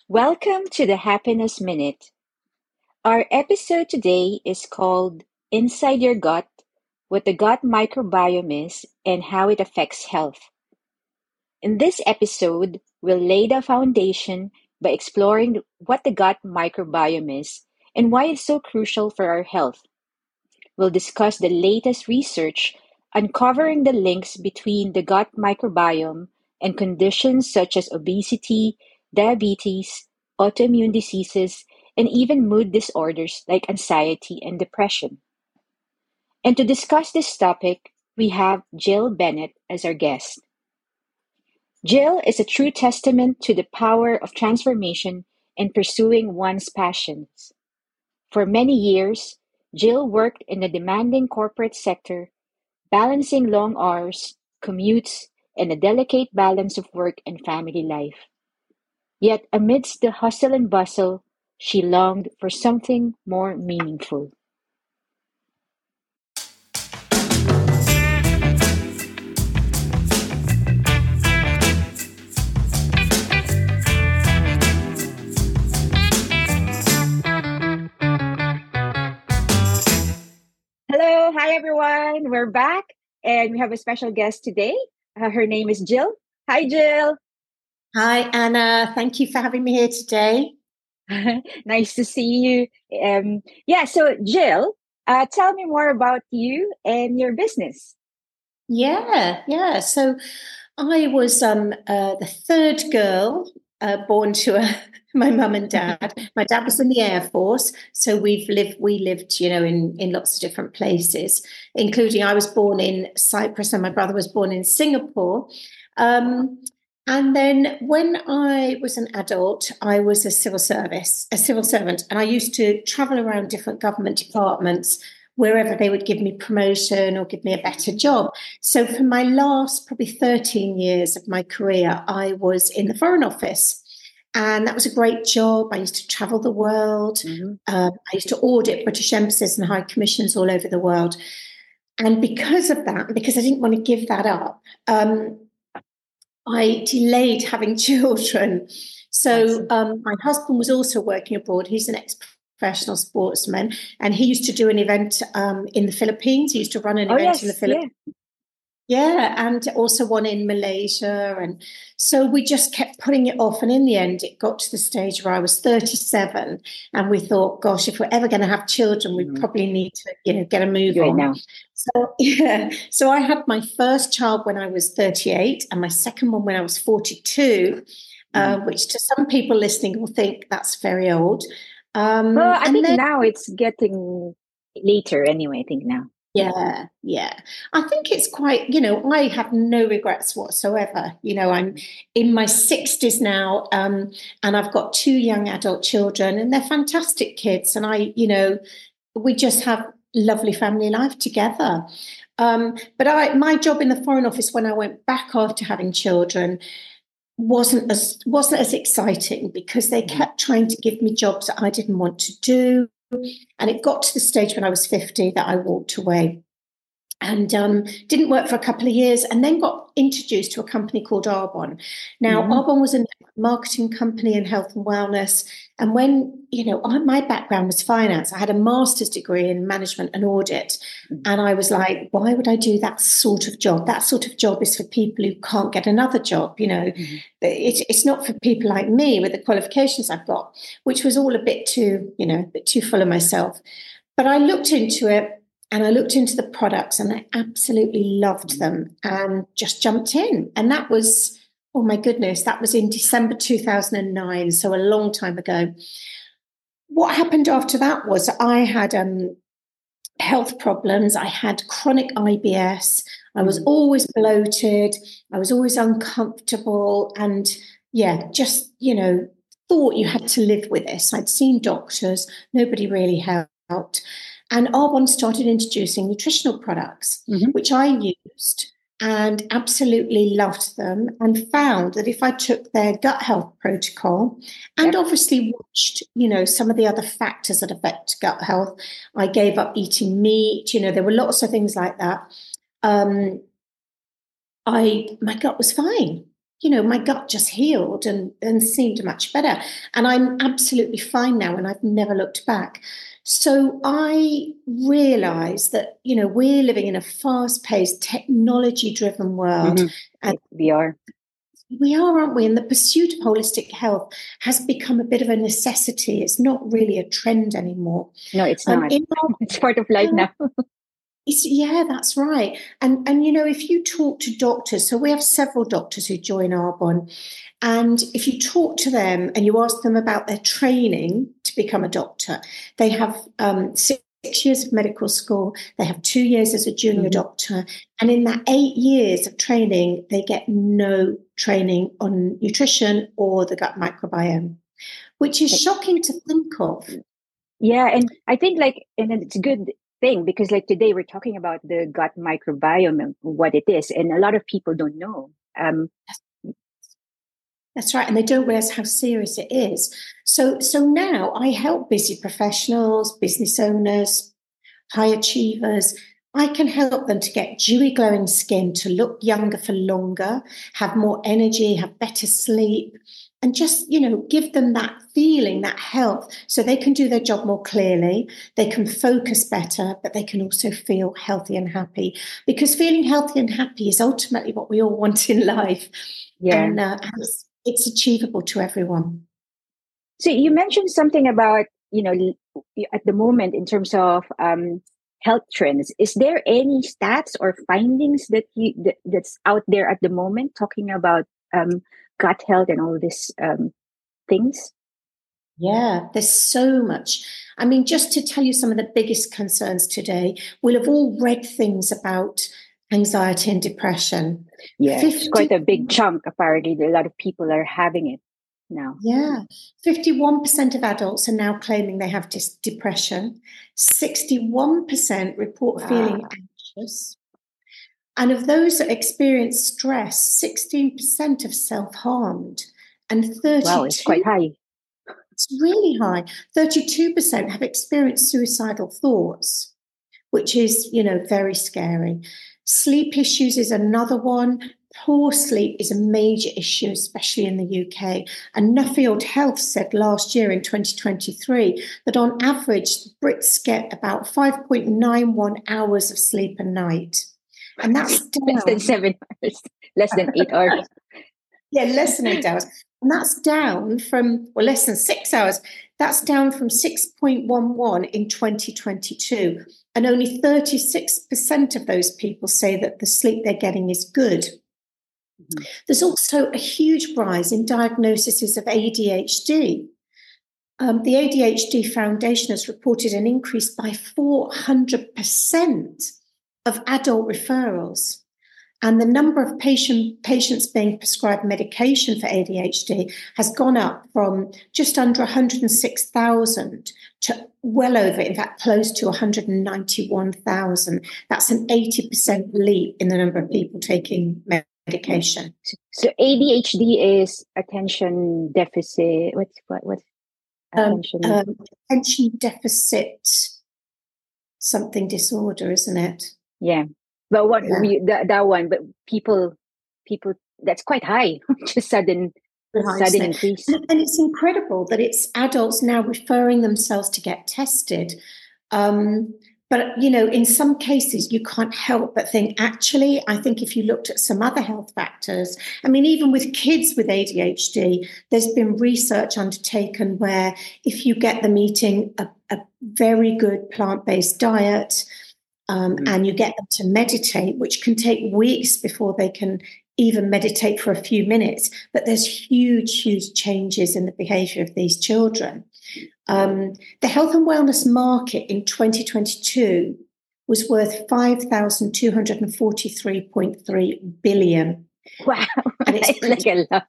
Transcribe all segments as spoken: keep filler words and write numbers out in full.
Welcome to the Happiness Minute. Our episode today is called Inside Your Gut: What the Gut Microbiome is and How It Affects Health. In this episode, we'll lay the foundation by exploring what the gut microbiome is and why it's so crucial for our health. We'll discuss the latest research uncovering the links between the gut microbiome and conditions such as obesity, diabetes, autoimmune diseases, and even mood disorders like anxiety and depression. And to discuss this topic, we have Jill Bennett as our guest. Jill is a true testament to the power of transformation and pursuing one's passions. For many years, Jill worked in the demanding corporate sector, balancing long hours, commutes, and a delicate balance of work and family life. Yet amidst the hustle and bustle, she longed for something more meaningful. Hello, hi everyone. We're back and we have a special guest today. Uh, her name is Jill. Hi, Jill. Hi, Anna. Thank you for having me here today. Nice to see you. Um, yeah, so Jill, uh, tell me more about you and your business. Yeah, yeah. So I was um, uh, the third girl uh, born to a, my mum and dad. My dad was in the Air Force, so we've lived. We lived, you know, in in lots of different places, including I was born in Cyprus, and my brother was born in Singapore. Um, and then when I was an adult, I was a civil service, a civil servant, and I used to travel around different government departments wherever they would give me promotion or give me a better job. So for my last probably thirteen years of my career, I was in the Foreign Office. And that was a great job. I used to travel the world. Mm-hmm. Uh, I used to audit British embassies and high commissions all over the world. And because of that, because I didn't want to give that up, um, I delayed having children. I So see. um, my husband was also working abroad. He's an ex-professional sportsman, and he used to do an event um, in the Philippines. He used to run an Oh, event in the yes, yeah. Philippines. Yeah, and also one in Malaysia. And so we just kept putting it off. And in the end, it got to the stage where I was thirty-seven. And we thought, gosh, if we're ever going to have children, we Mm-hmm. probably need to, you know, get a move Do it on. now. So, yeah. So I had my first child when I was thirty-eight and my second one when I was forty-two, Mm-hmm. uh, which to some people listening will think that's very old. Well, Um, I and think then now it's getting later anyway, I think now. Yeah, yeah. I think it's quite, you know, I have no regrets whatsoever. You know, I'm in my sixties now, um, and I've got two young adult children, and they're fantastic kids. And I, you know, we just have lovely family life together. Um, but I, my job in the Foreign Office when I went back after having children wasn't as wasn't as exciting because they Mm-hmm. kept trying to give me jobs that I didn't want to do. And it got to the stage when I was fifty that I walked away and um, didn't work for a couple of years and then got introduced to a company called Arbonne. Now, Mm-hmm. Arbonne was a marketing company in health and wellness. And when, you know, I, my background was finance, I had a master's degree in management and audit. And I was like, why would I do that sort of job? That sort of job is for people who can't get another job. You know, Mm-hmm. it, it's not for people like me with the qualifications I've got, which was all a bit too, you know, a bit too full of myself. But I looked into it and I looked into the products and I absolutely loved them and just jumped in. And that was, oh my goodness, that was in December two thousand nine, so a long time ago. What happened after that was I had um, health problems. I had chronic I B S. I was Mm-hmm. always bloated. I was always uncomfortable. And yeah, just, you know, thought you had to live with this. I'd seen doctors, nobody really helped. And Arbonne started introducing nutritional products, Mm-hmm. which I used and absolutely loved them and found that if I took their gut health protocol and Yep. obviously watched, you know, some of the other factors that affect gut health, I gave up eating meat, you know, there were lots of things like that. Um, I my gut was fine. you know, my gut just healed and, and seemed much better. And I'm absolutely fine now, and I've never looked back. So I realized that, you know, we're living in a fast-paced, technology-driven world. Mm-hmm. And We are. we are, aren't we? And the pursuit of holistic health has become a bit of a necessity. It's not really a trend anymore. No, it's Um, not. in our, It's part of life now. it's, yeah, that's right. And, and, you know, if you talk to doctors, so we have several doctors who join Arbonne, and if you talk to them and you ask them about their training to become a doctor, they have um, six, six years of medical school, they have two years as a junior Mm-hmm. doctor, and in that eight years of training, they get no training on nutrition or the gut microbiome, which is shocking to think of. Yeah, and I think like, and it's a good thing because like today we're talking about the gut microbiome and what it is, and a lot of people don't know. Um, That's right. And they don't realize how serious it is. So, so now I help busy professionals, business owners, high achievers. I can help them to get dewy, glowing skin, to look younger for longer, have more energy, have better sleep, and just, you know, give them that feeling, that health, so they can do their job more clearly, they can focus better, but they can also feel healthy and happy. Because feeling healthy and happy is ultimately what we all want in life. yeah. And, uh, and it's, it's achievable to everyone. So you mentioned something about, you know, at the moment in terms of um, health trends. Is there any stats or findings that you that, that's out there at the moment talking about um, gut health and all these um, things? Yeah, there's so much. I mean, just to tell you some of the biggest concerns today, we'll have all read things about anxiety and depression. Yeah, it's quite fifty, a big chunk. Apparently, a lot of people are having it now. yeah, fifty-one percent of adults are now claiming they have dis- depression. sixty-one percent report Wow. feeling anxious. And of those that experience stress, sixteen percent have self-harmed. And Wow, it's quite thirty-two high. It's really high. thirty-two percent have experienced suicidal thoughts, which is, you know, very scary. Sleep issues is another one. Poor sleep is a major issue, especially in the U K. And Nuffield Health said last year in twenty twenty-three that on average, Brits get about five point nine one hours of sleep a night. And that's down. Less than seven hours, less than eight hours. Yeah, less than eight hours. And that's down from, well, less than six hours. That's down from six point one one in twenty twenty-two. And only thirty-six percent of those people say that the sleep they're getting is good. Mm-hmm. There's also a huge rise in diagnoses of A D H D. Um, the A D H D Foundation has reported an increase by four hundred percent of adult referrals. And the number of patient, patients being prescribed medication for A D H D has gone up from just under one hundred six thousand to well over, in fact, close to one hundred ninety-one thousand. That's an eighty percent leap in the number of people taking medication. So A D H D is attention deficit. What's what? What's attention? Um, um, attention deficit something disorder, isn't it? Yeah. But what yeah. we, that, that one, but people, people, that's quite high, just sudden, high, sudden increase. And, and it's incredible that it's adults now referring themselves to get tested. Um, but, you know, in some cases, you can't help but think, actually, I think if you looked at some other health factors, I mean, even with kids with A D H D, there's been research undertaken where if you get them eating a, a very good plant-based diet, Um, mm-hmm. and you get them to meditate, which can take weeks before they can even meditate for a few minutes. But there's huge, huge changes in the behavior of these children. Um, the health and wellness market in twenty twenty-two was worth five thousand two hundred forty-three point three billion. Wow. And it's like a lot.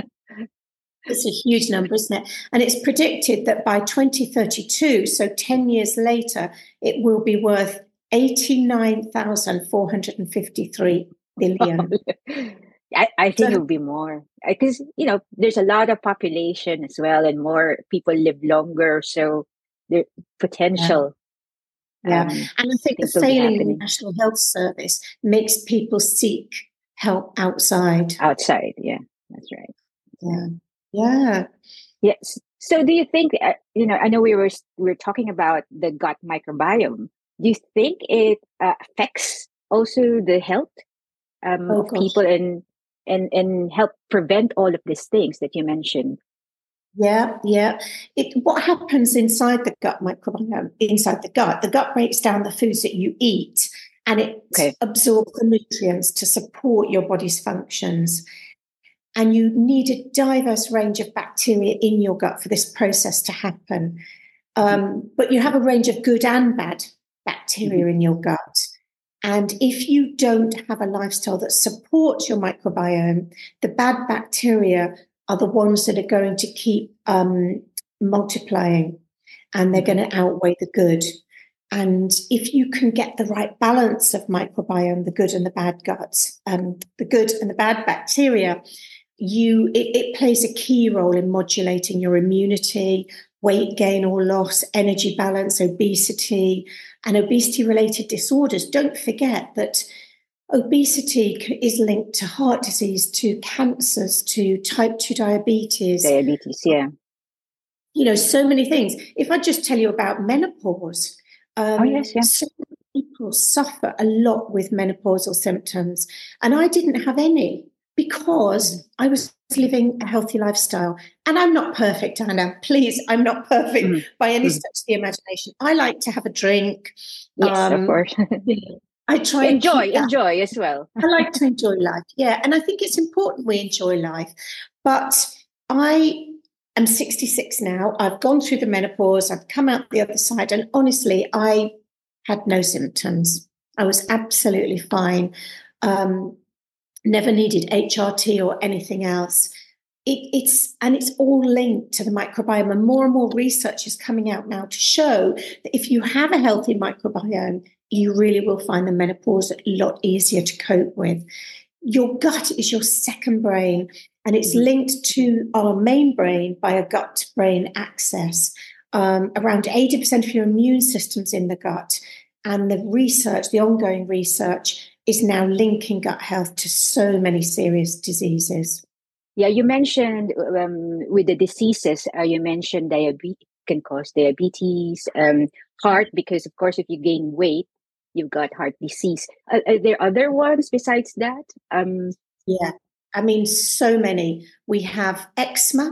It's a huge number, isn't it? And it's predicted that by twenty thirty-two, so ten years later, it will be worth eighty-nine thousand four hundred fifty-three billion. I, I think so, it will be more because, you know, there's a lot of population as well and more people live longer. So the potential. Yeah. yeah. Um, and I think the failing National Health Service makes people seek help outside. Outside, yeah. That's right. That's right. Yeah. Yeah. Yes. So do you think, uh, you know, I know we were we were talking about the gut microbiome. Do you think it uh, affects also the health um, Oh of people gosh. and and and help prevent all of these things that you mentioned? Yeah, yeah. It what happens inside the gut microbiome, inside the gut, the gut breaks down the foods that you eat and it Okay. absorbs the nutrients to support your body's functions. And you need a diverse range of bacteria in your gut for this process to happen. Mhm. Um, but you have a range of good and bad Mhm. bacteria in your gut. And if you don't have a lifestyle that supports your microbiome, the bad bacteria are the ones that are going to keep um, multiplying, and they're Mhm. going to outweigh the good. And if you can get the right balance of microbiome, the good and the bad guts, um, the good and the bad bacteria, you it, it plays a key role in modulating your immunity, weight gain or loss, energy balance, obesity, and obesity related disorders. Don't forget that obesity is linked to heart disease, to cancers, to type two diabetes, Diabetes, yeah. you know, so many things. If I just tell you about menopause, Oh um, yes, yeah. so many people suffer a lot with menopausal symptoms, and I didn't have any Mhm. because I was living a healthy lifestyle. And I'm not perfect, Anna. Please, I'm not perfect Mhm. by any Mhm. stretch of the imagination. I like to have a drink. Yes, of Um, course. you know, I try and Enjoy, keep that. enjoy as well. I like to enjoy life. Yeah. And I think it's important we enjoy life. But I am sixty-six now. I've gone through the menopause. I've come out the other side. And honestly, I had no symptoms. I was absolutely fine. Um, never needed H R T or anything else. It, it's and it's all linked to the microbiome, and more and more research is coming out now to show that if you have a healthy microbiome, you really will find the menopause a lot easier to cope with. Your gut is your second brain, and it's Mhm. linked to our main brain by a gut brain axis. Um, around eighty percent of your immune system's in the gut, and the research, the ongoing research, is now linking gut health to so many serious diseases. Yeah, you mentioned um, with the diseases, uh, you mentioned diabetes can cause diabetes, um, heart, because of course, if you gain weight, you've got heart disease. Are, are there other ones besides that? Um, Yeah, I mean, so many. We have eczema,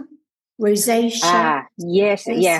rosacea, ah, yes, yeah.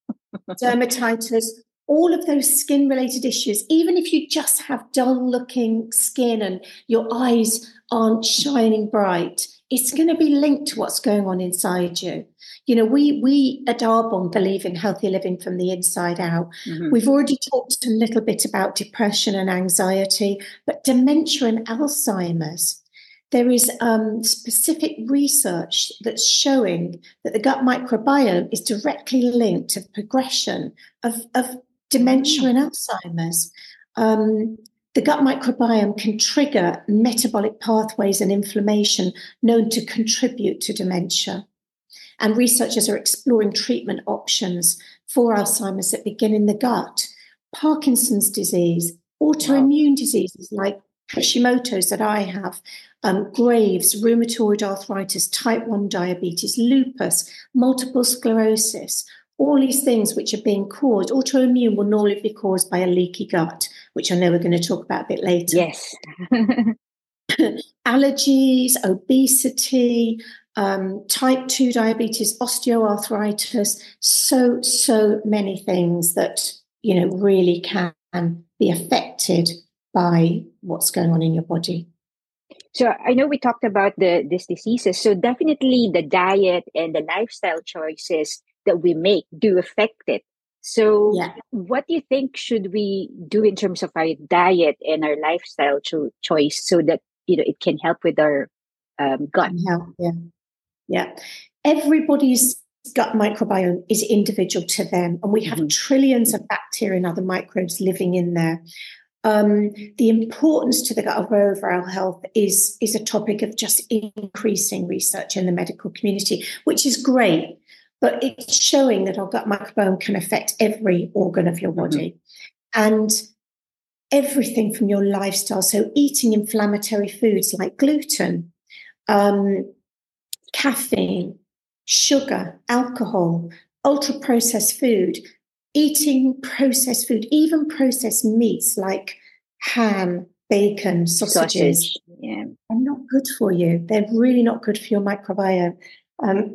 dermatitis, all of those skin related issues. Even if you just have dull looking skin and your eyes aren't shining bright, it's going to be linked to what's going on inside you. You know, we we at Arbonne believe in healthy living from the inside out. Mhm. We've already talked a little bit about depression and anxiety, but dementia and Alzheimer's. There is um, specific research that's showing that the gut microbiome is directly linked to the progression of, of dementia Oh, and Alzheimer's. Um, the gut microbiome can trigger metabolic pathways and inflammation known to contribute to dementia. And researchers are exploring treatment options for Alzheimer's that begin in the gut. Parkinson's disease, wow. autoimmune diseases like Hashimoto's that I have, um, Graves, rheumatoid arthritis, type one diabetes, lupus, multiple sclerosis, all these things which are being caused. Autoimmune will normally be caused by a leaky gut, which I know we're going to talk about a bit later. Yes. Allergies, obesity, um, type two diabetes, osteoarthritis, so, so many things that, you know, really can be affected by what's going on in your body. So I know we talked about the these diseases. So definitely the diet and the lifestyle choices that we make do affect it. So Yeah. what do you think should we do in terms of our diet and our lifestyle cho- choice so that you know it can help with our um, gut? Can help. Yeah. Yeah. Everybody's gut microbiome is individual to them, and we have Mhm. trillions of bacteria and other microbes living in there. Um, the importance to the gut of our overall health is, is a topic of just increasing research in the medical community, which is great, but it's showing that our gut microbiome can affect every organ of your Mhm. body and everything from your lifestyle. So, eating inflammatory foods like gluten, um, caffeine, sugar, alcohol, ultra-processed food, eating processed food, even processed meats like ham, bacon, sausages, Sausage. Yeah. are not good for you. They're really not good for your microbiome. Um,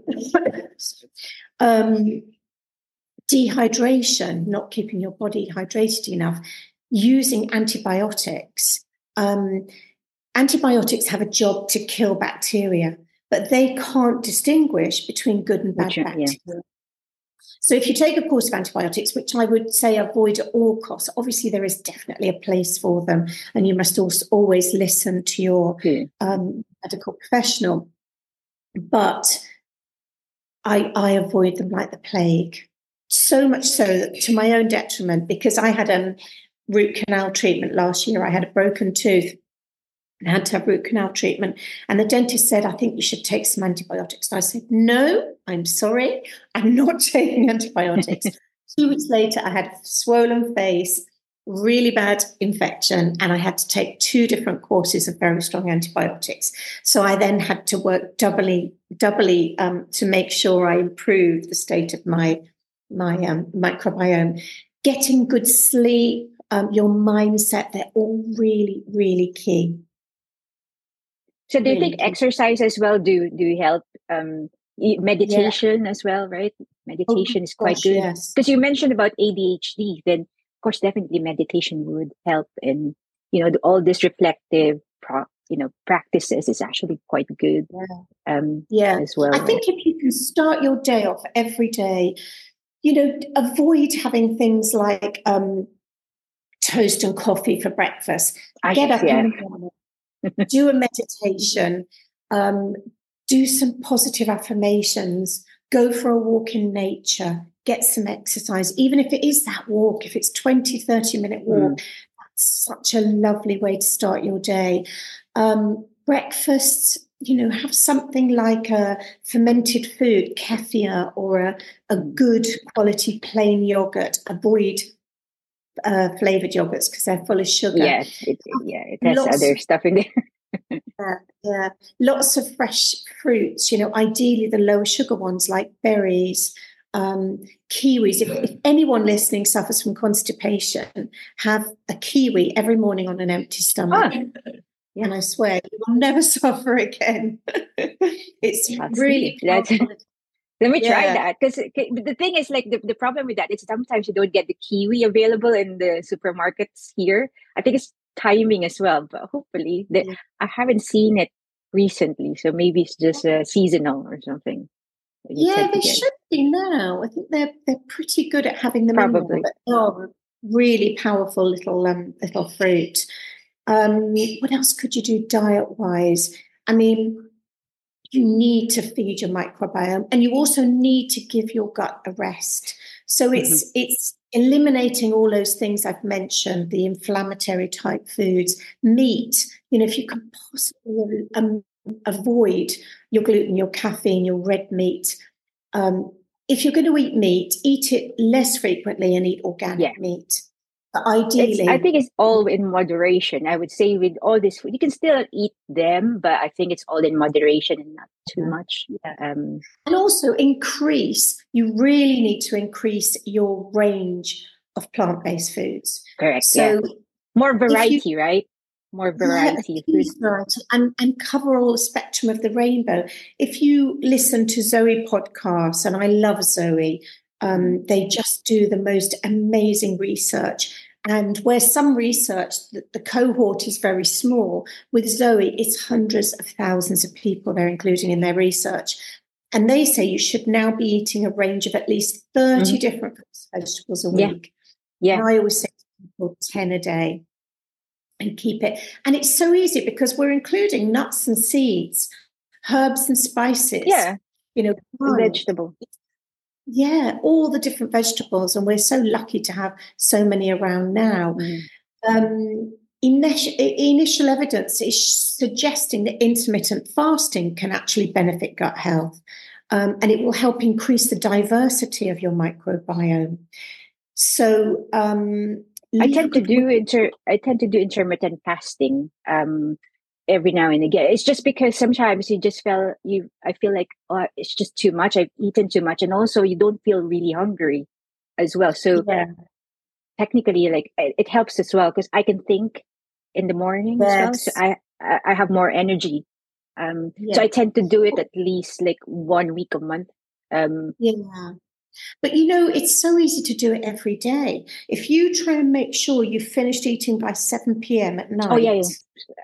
um, dehydration, not keeping your body hydrated enough, using antibiotics. Um, antibiotics have a job to kill bacteria, but they can't distinguish between good and bad Which, yeah. bacteria. So if you take a course of antibiotics, which I would say avoid at all costs, obviously there is definitely a place for them, and you must also always listen to your Okay. um, medical professional. But I, I avoid them like the plague. So much so that to my own detriment, because I had a um, root canal treatment last year. I had a broken tooth and had to have root canal treatment. And the dentist said, I think you should take some antibiotics. And I said, no, I'm sorry, I'm not taking antibiotics. Two weeks later, I had a swollen face, really bad infection, and I had to take two different courses of very strong antibiotics. So I then had to work doubly, doubly um, to make sure I improved the state of my, my um, microbiome. Getting good sleep, um, your mindset, they're all really, really key. So do you think exercise as well do do help? Um, meditation yeah. as well, right? Meditation oh, is quite gosh, good. Because yes. you mentioned about A D H D, then of course definitely meditation would help, and you know all this reflective, pro, you know, practices is actually quite good. Yeah. Um, yeah, as well. I right? think if you can start your day off every day, you know, avoid having things like um, toast and coffee for breakfast. I Get guess, up yeah. in the morning. Do a meditation, um, do some positive affirmations, go for a walk in nature, get some exercise, even if it is that walk, if it's twenty, thirty minute walk, mm. that's such a lovely way to start your day. Um, breakfasts, you know, have something like a fermented food, kefir, or a, a good quality plain yogurt. Avoid Uh, flavored yogurts because they're full of sugar. Yeah, it, it, yeah, it has Lots other of, stuff in there. yeah, yeah, lots of fresh fruits. You know, ideally the lower sugar ones like berries, um, kiwis. If, if anyone listening suffers from constipation, have a kiwi every morning on an empty stomach, oh. yeah. and I swear you will never suffer again. It's That's really powerful. Let me yeah. try that, because the thing is, like, the, the problem with that is sometimes you don't get the kiwi available in the supermarkets here. I think it's timing as well, but hopefully the, yeah. I haven't seen it recently, so maybe it's just uh, seasonal or something. Yeah, they should be now. I think they're they're pretty good at having them Probably. in there, but oh, really powerful little um little fruit. Um, what else could you do diet wise? I mean, you need to feed your microbiome, and you also need to give your gut a rest. So it's mm-hmm. it's eliminating all those things I've mentioned, the inflammatory type foods, meat. You know, if you can possibly um, avoid your gluten, your caffeine, your red meat. Um, if you're going to eat meat, eat it less frequently and eat organic yeah. meat. But ideally, it's, I think it's all in moderation. I would say with all this food, you can still eat them, but I think it's all in moderation and not too much. Yeah. Um, and also increase, you really need to increase your range of plant-based foods. Correct. So yeah. More variety, you, right? More variety yeah, of food. Variety and, and cover all the spectrum of the rainbow. If you listen to Zoe podcasts, and I love Zoe, Um, they just do the most amazing research. And where some research, the, the cohort is very small, with Zoe, it's hundreds of thousands of people they're including in their research. And they say you should now be eating a range of at least thirty mm-hmm. different vegetables a week. Yeah. yeah. And I always say to people ten a day and keep it. And it's so easy because we're including nuts and seeds, herbs and spices. Yeah. You know, vegetable. Yeah, all the different vegetables, and we're so lucky to have so many around now. Mm. Um, initial, initial evidence is suggesting that intermittent fasting can actually benefit gut health, um, and it will help increase the diversity of your microbiome. So, um, I tend to do inter. I tend to do intermittent fasting. Um, every now and again. It's just because sometimes you just feel you. I feel like, oh, it's just too much. I've eaten too much, and also you don't feel really hungry as well. So Yeah. technically, like it, it helps as well because I can think in the morning as well. So Yes. I I I have more energy. Um, so Yeah. I tend to do it at least like one week a month. Um, Yeah. But you know, it's so easy to do it every day. If you try and make sure you've finished eating by seven p m at oh yeah, yeah. night,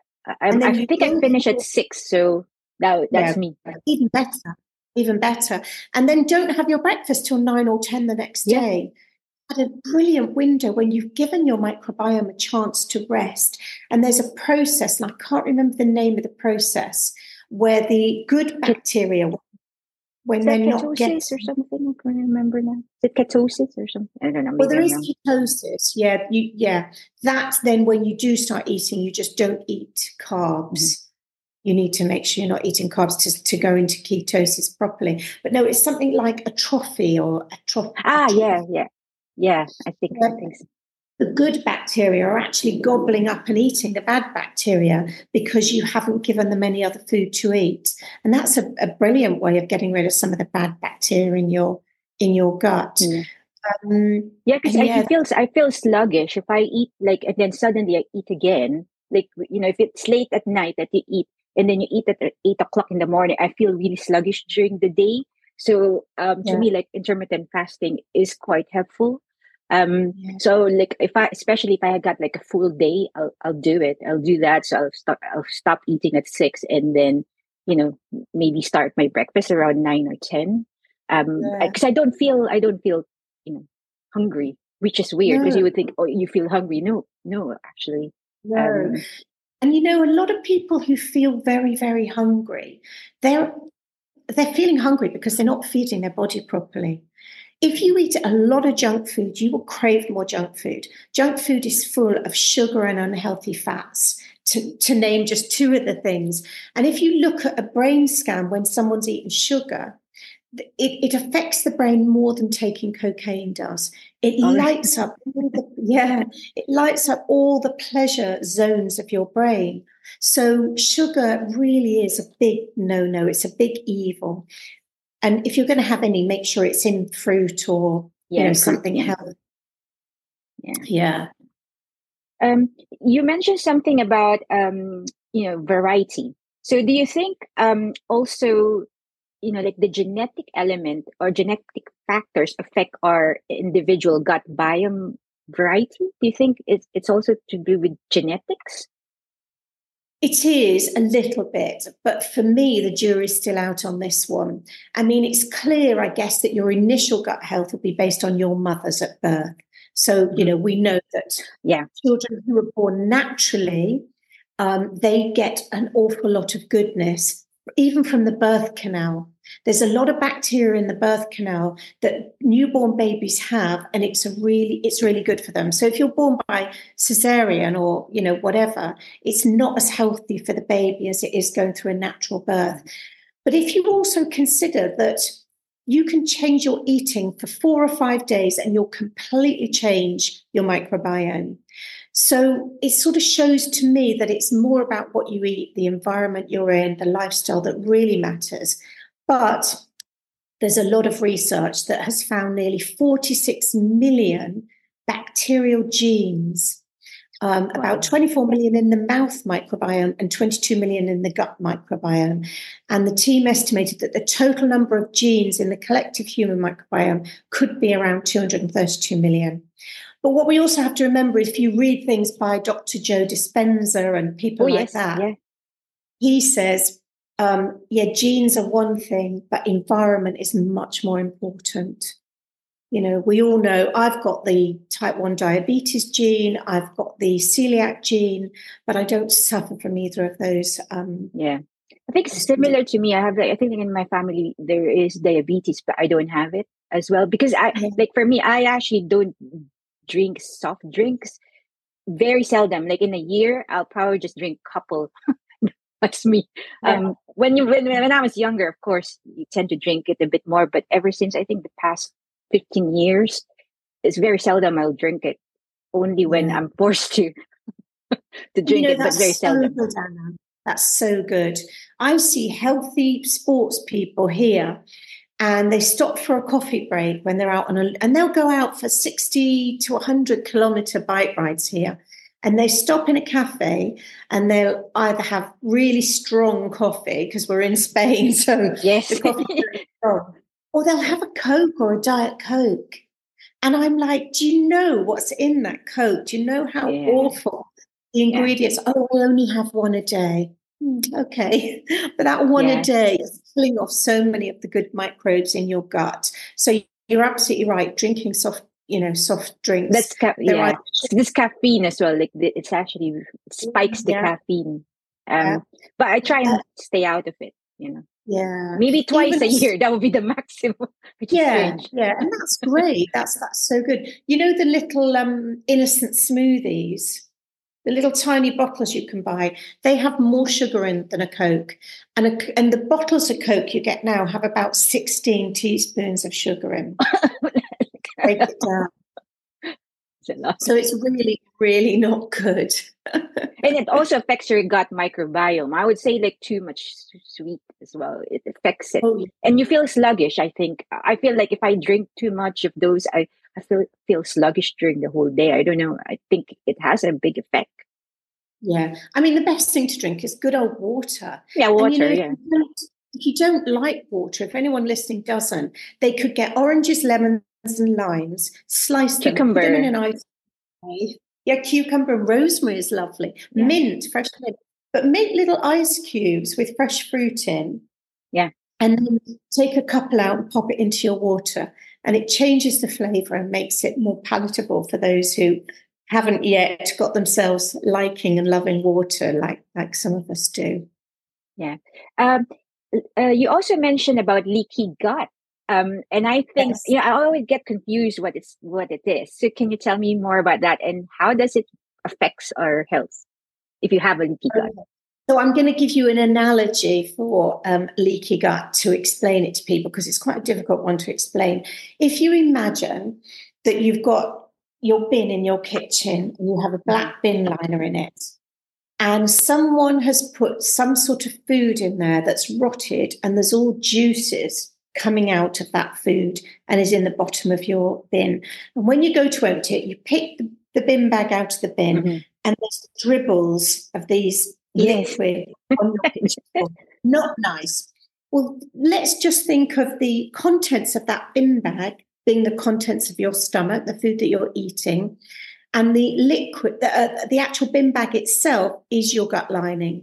I, and I then you think I don't finish at have six, so that yeah, that's me. even better, even better. And then don't have your breakfast till nine or ten the next Yeah, day. At a brilliant window when you've given your microbiome a chance to rest. And there's a process, and I can't remember the name of the process, where the good Ket- bacteria, when is they're that not ketosis or getting something? I can't remember now. Is it ketosis or something? I don't know. well, Maybe there I'm is wrong. ketosis. Yeah, you yeah. That's then when you do start eating, you just don't eat Hmm. carbs. You need to make sure you're not eating carbs to, to go into ketosis properly. But no, it's something like atrophy or atrophy. Ah, yeah, yeah, yeah. I think I think so. The good bacteria are actually gobbling up and eating the bad bacteria because you haven't given them any other food to eat. And that's a, a brilliant way of getting rid of some of the bad bacteria in your in your gut. Yeah. Um, Yeah, because and I yeah, feel I feel sluggish if I eat like and then suddenly I eat again. Like you know, if it's late at night that you eat and then you eat at eight o'clock in the morning, I feel really sluggish during the day. So um, to yeah, me, like intermittent fasting is quite helpful. Um, yeah, so like if I, especially if I got like a full day, I'll I'll do it. I'll do that. So I'll start. I'll stop eating at six and then you know maybe start my breakfast around nine or ten. Um, yeah. because I don't feel I don't feel you know hungry, which is weird because No, you would think, oh, you feel hungry. No, no, actually. no. Um, And you know, a lot of people who feel very, very hungry, they're they're feeling hungry because they're not feeding their body properly. If you eat a lot of junk food, you will crave more junk food. Junk food is full of sugar and unhealthy fats, to, to name just two of the things. And if you look at a brain scan when someone's eaten sugar, it, it affects the brain more than taking cocaine does. It all right. lights up all the, yeah, it lights up all the pleasure zones of your brain. So sugar really is a big no-no. It's a big evil. And if you're going to have any, make sure it's in fruit or, you Yeah, know, fruit. something Yeah, healthy. yeah. Yeah. Um, you mentioned something about um, you know, variety. So, do you think um also you know like the genetic element or genetic factors affect our individual gut biome variety? Do you think it's it's also to do with genetics? It is a little bit, but for me, the jury's still out on this one. I mean, it's clear, I guess, that your initial gut health will be based on your mother's at birth. So, you Mhm. know, we know that Yeah. children who are born naturally, um, they get an awful lot of goodness, even from the birth canal. There's a lot of bacteria in the birth canal that newborn babies have, and it's a really, it's really good for them. So if you're born by cesarean or you know whatever, it's not as healthy for the baby as it is going through a natural birth. But if you also consider that you can change your eating for four or five days and you'll completely change your microbiome. So it sort of shows to me that it's more about what you eat, the environment you're in, the lifestyle that really matters. But there's a lot of research that has found nearly forty-six million bacterial genes, um, about Wow. twenty-four million in the mouth microbiome and twenty-two million in the gut microbiome. And the team estimated that the total number of genes in the collective human microbiome could be around two hundred thirty-two million. But what we also have to remember is if you read things by Doctor Joe Dispenza and Oh people like yes. that, Yeah. he says, um, yeah, genes are one thing, but environment is much more important. You know, we all know I've got the type one diabetes gene, I've got the celiac gene, but I don't suffer from either of those. Um, Yeah. I think those similar to me. I have like I think in my family there is diabetes, but I don't have it as well because I yeah, like for me I actually don't drink soft drinks very seldom. Like in a year, I'll probably just drink couple. That's me. yeah, Um, when you when, when I was younger, of course, you tend to drink it a bit more. But ever since I think the past fifteen years, it's very seldom I'll drink it. Only when yeah. I'm forced to to You drink know, it, but very that's so seldom. good, Anna. That's so good. I see healthy sports people here, and they stop for a coffee break when they're out on a, and they'll go out for sixty to one hundred kilometer bike rides here. And they stop in a cafe and they'll either have really strong coffee because we're in Spain, so Yes. the coffee is very strong, or they'll have a Coke or a Diet Coke. And I'm like, do you know what's in that Coke? Do you know how Yeah. awful the ingredients? Yeah. Oh, I only have one a day. Okay, but that one Yeah. a day is killing off so many of the good microbes in your gut. So you're absolutely right. Drinking soft, you know, soft drinks. That's ca- yeah. Either- This caffeine as well. Like the, it's actually it spikes the yeah, caffeine. Um, yeah. but I try Uh, and stay out of it. You know, yeah. maybe twice Even a year. That would be the maximum, which is yeah, strange. yeah, and that's great. That's that's so good. You know the little um, innocent smoothies, the little tiny bottles you can buy. They have more sugar in than a Coke, and a, and the bottles of Coke you get now have about sixteen teaspoons of sugar in. Break it down. It's a lot. So it's really, really not good. And it also affects your gut microbiome. I would say like too much s- sweet as well. It affects it. Oh, yeah. And you feel sluggish, I think. I feel like if I drink too much of those, I, I feel feel sluggish during the whole day. I don't know. I think it has a big effect. Yeah. I mean, the best thing to drink is good old water. Yeah, And you know, water, if yeah. you don't, if you don't like water, if anyone listening doesn't, they could get oranges, lemons, and limes, slice them, put them in Cucumber. an ice tray. Yeah, cucumber and rosemary is lovely. Yeah. Mint, fresh mint. But make little ice cubes with fresh fruit in. Yeah. And then take a couple out and pop it into your water. And it changes the flavour and makes it more palatable for those who haven't yet got themselves liking and loving water like, like some of us do. Yeah. Um, uh, you also mentioned about leaky gut. Um, and I think, Yes. you know, I always get confused what it's what it is. So can you tell me more about that and how does it affects our health if you have a leaky gut? Okay. So I'm going to give you an analogy for um, leaky gut to explain it to people because it's quite a difficult one to explain. If you imagine that you've got your bin in your kitchen and you have a black bin liner in it, and someone has put some sort of food in there that's rotted and there's all juices coming out of that food and is in the bottom of your bin. And when you go to empty it, you pick the, the bin bag out of the bin Mm-hmm. and there's dribbles of these Yes. liquid on your kitchen floor. Not nice. Well, let's just think of the contents of that bin bag being the contents of your stomach, the food that you're eating, and the liquid, the, uh, the actual bin bag itself is your gut lining.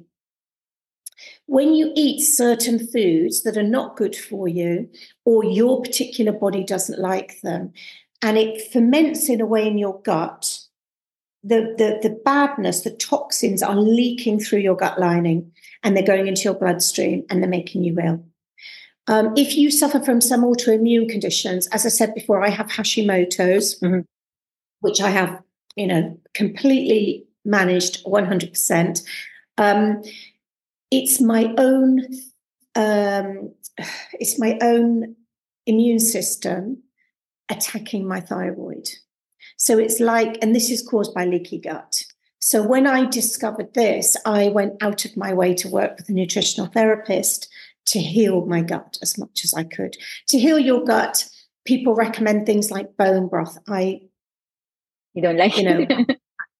When you eat certain foods that are not good for you, or your particular body doesn't like them, and it ferments in a way in your gut, the, the, the badness, the toxins are leaking through your gut lining and they're going into your bloodstream and they're making you ill. Um, if you suffer from some autoimmune conditions, as I said before, I have Hashimoto's, mm-hmm. which I have, you know, completely managed one hundred percent. Um, it's my own, um, it's my own immune system attacking my thyroid. So it's like, and this is caused by leaky gut. So when I discovered this, I went out of my way to work with a nutritional therapist to heal my gut as much as I could. To heal your gut, people recommend things like bone broth. I, You don't like you know, it?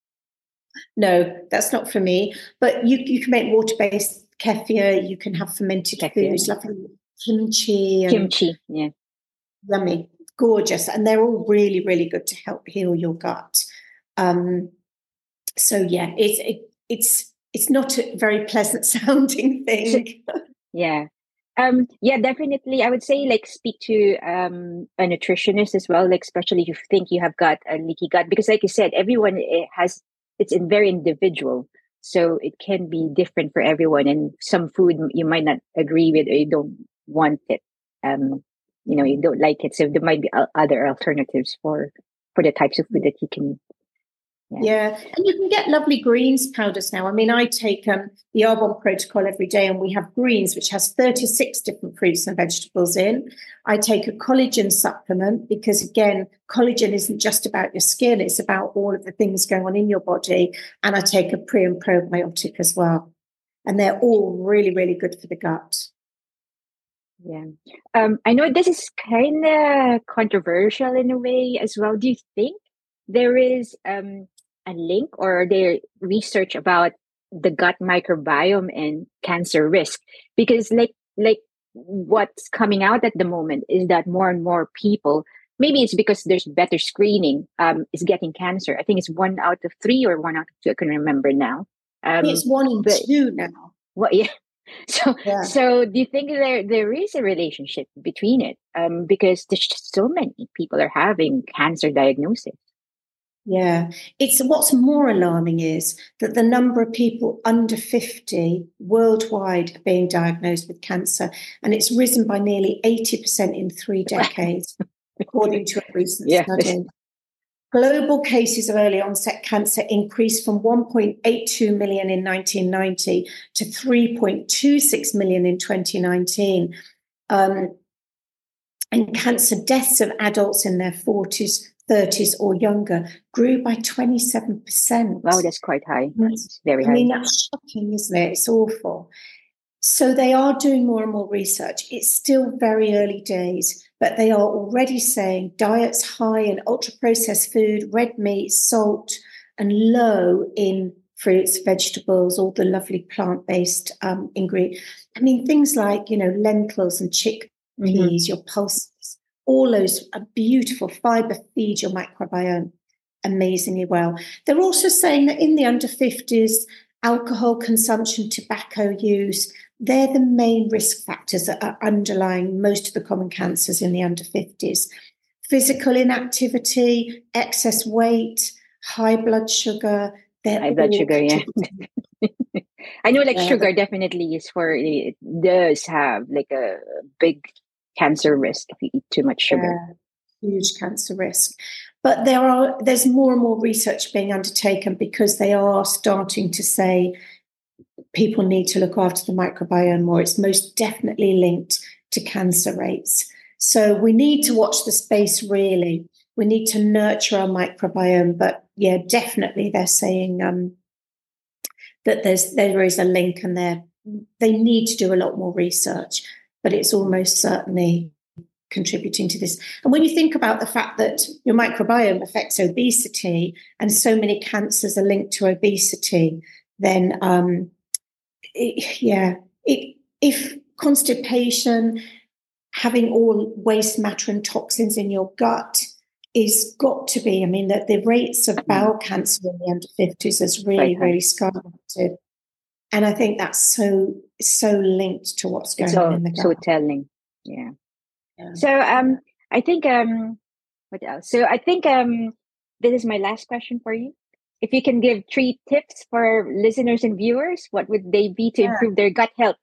no, that's not for me. But you, you can make water-based kefir. You can have fermented Kefir, foods yeah. like kimchi. And Kimchi, yeah. yummy, gorgeous. And they're all really, really good to help heal your gut. Um, so, yeah, it's it, it's it's not a very pleasant sounding thing. So, yeah. Um, yeah, definitely. I would say like speak to um, a nutritionist as well, like especially if you think you have got a leaky gut, because like you said, everyone eh, has, it's in very individual. So it can be different for everyone. And some food you might not agree with or you don't want it. Um, you know, you don't like it. So there might be o- other alternatives for, for the types of food that you can. Yeah. Yeah, and you can get lovely greens powders now. I mean, I take um, the Arbonne Protocol every day, and we have greens, which has thirty-six different fruits and vegetables in. I take a collagen supplement because, again, collagen isn't just about your skin, it's about all of the things going on in your body. And I take a pre and probiotic as well. and they're all really, really good for the gut. Yeah. Um, I know this is kind of controversial in a way as well. Do you think there is um, a link or there research about the gut microbiome and cancer risk? Because like like what's coming out at the moment is that more and more people, maybe it's because there's better screening, um, is getting cancer. I think it's one out of three or one out of two. I can remember now. Um, It's one in but two now. what? Yeah. So, Yeah. so do you think there there is a relationship between it? Um, because there's just so many people are having cancer diagnosis. Yeah, it's what's more alarming is that the number of people under fifty worldwide are being diagnosed with cancer, and it's risen by nearly eighty percent in three decades, according to a recent Yeah. study. Global cases of early onset cancer increased from one point eight two million in nineteen ninety to three point two six million in twenty nineteen. Um, and cancer deaths of adults in their forties, thirties, or younger grew by twenty-seven percent. Wow, that's quite high. That's, It's very I mean, high. that's shocking, isn't it? It's awful. So they are doing more and more research. It's still very early days, but they are already saying diets high in ultra-processed food, red meat, salt, and low in fruits, vegetables, all the lovely plant-based um, ingredients. I mean, things like, you know, lentils and chickpeas, Mm-hmm. your pulses, all those are beautiful fiber feed your microbiome amazingly well. They're also saying that in the under fifties, alcohol consumption, tobacco use, they're the main risk factors that are underlying most of the common cancers in the under fifties. Physical inactivity, excess weight, high blood sugar, they're High blood all sugar, yeah. I know like Yeah, sugar the- definitely is for, it does have like a big cancer risk if you eat too much sugar. yeah, huge cancer risk. But there are there's more and more research being undertaken because they are starting to say people need to look after the microbiome more. It's most definitely linked to cancer rates. So we need to watch the space, really. We need to nurture our microbiome. But yeah, definitely they're saying um, that there's there is a link, and they they need to do a lot more research. But it's almost certainly contributing to this. And when you think about the fact that your microbiome affects obesity and so many cancers are linked to obesity, then um, it, yeah, it, if constipation, having all waste matter and toxins in your gut is got to be, I mean, that the rates of bowel cancer in the under fifties has really, really skyrocketed. And I think that's so, so linked to what's going It's on all in the gut. so telling. Yeah. Yeah. So um I think um what else? So I think um this is my last question for you. If you can give three tips for listeners and viewers, what would they be to Yeah. improve their gut health?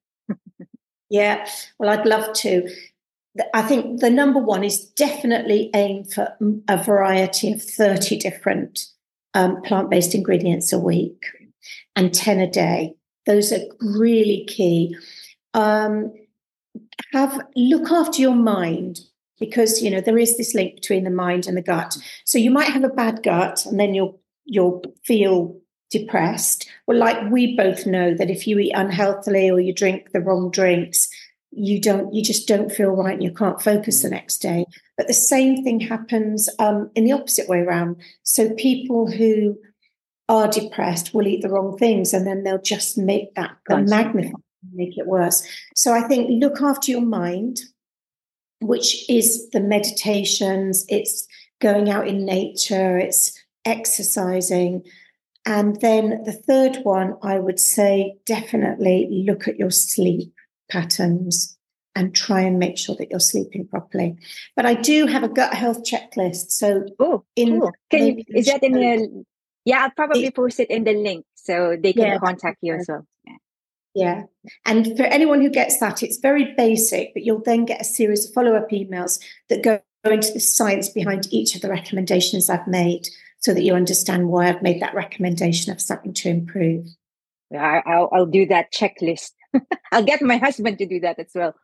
Yeah, well, I'd love to. I think the number one is definitely aim for a variety of thirty different um, plant-based ingredients a week and ten a day. Those are really key. Um, have look after your mind, because you know there is this link between the mind and the gut. So you might have a bad gut and then you'll you'll feel depressed. Well, like we both know that if you eat unhealthily or you drink the wrong drinks, you don't you just don't feel right and you can't focus the next day. But the same thing happens um, in the opposite way around. So people who are depressed will eat the wrong things and then they'll just make that the magnify, make it worse. So I think look after your mind, which is the meditations, it's going out in nature, it's exercising. And then the third one, I would say definitely look at your sleep patterns and try and make sure that you're sleeping properly. But I do have a gut health checklist. So Oh, in cool. Can you, is that in the, yeah, I'll probably it, post it in the link so they can yeah, contact you as well. Yeah. Yeah. And for anyone who gets that, it's very basic, but you'll then get a series of follow-up emails that go into the science behind each of the recommendations I've made so that you understand why I've made that recommendation of something to improve. Yeah, I'll, I'll do that checklist. I'll get my husband to do that as well.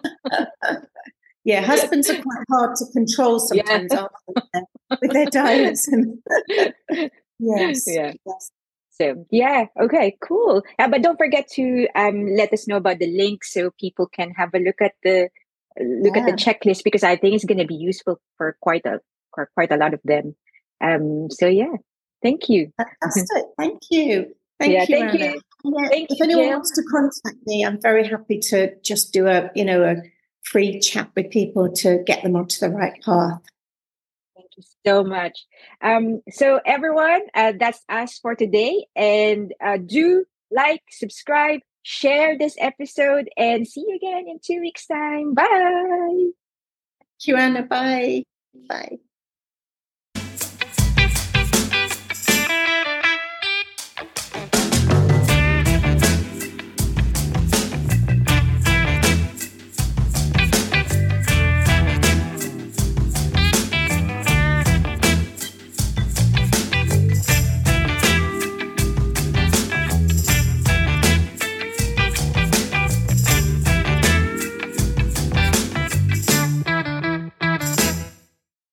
Yeah, husbands are quite hard to control sometimes, yeah. aren't they, with their diets. And yes, yeah. yes. So yeah, okay, cool. Uh, but don't forget to um let us know about the link so people can have a look at the look at the Yeah, checklist because I think it's going to be useful for quite a for quite a lot of them. Um. So yeah, thank you. fantastic. Thank you. Yeah, Thank you, thank Anna. you, Yeah, thank if you, anyone Jill. wants to contact me, I'm very happy to just do a, you know, a free chat with people to get them onto the right path. Thank you so much. Um, so everyone, uh, that's us for today. And uh, do like, subscribe, share this episode, and see you again in two weeks' time. Bye. Thank you, Anna. Bye. Bye.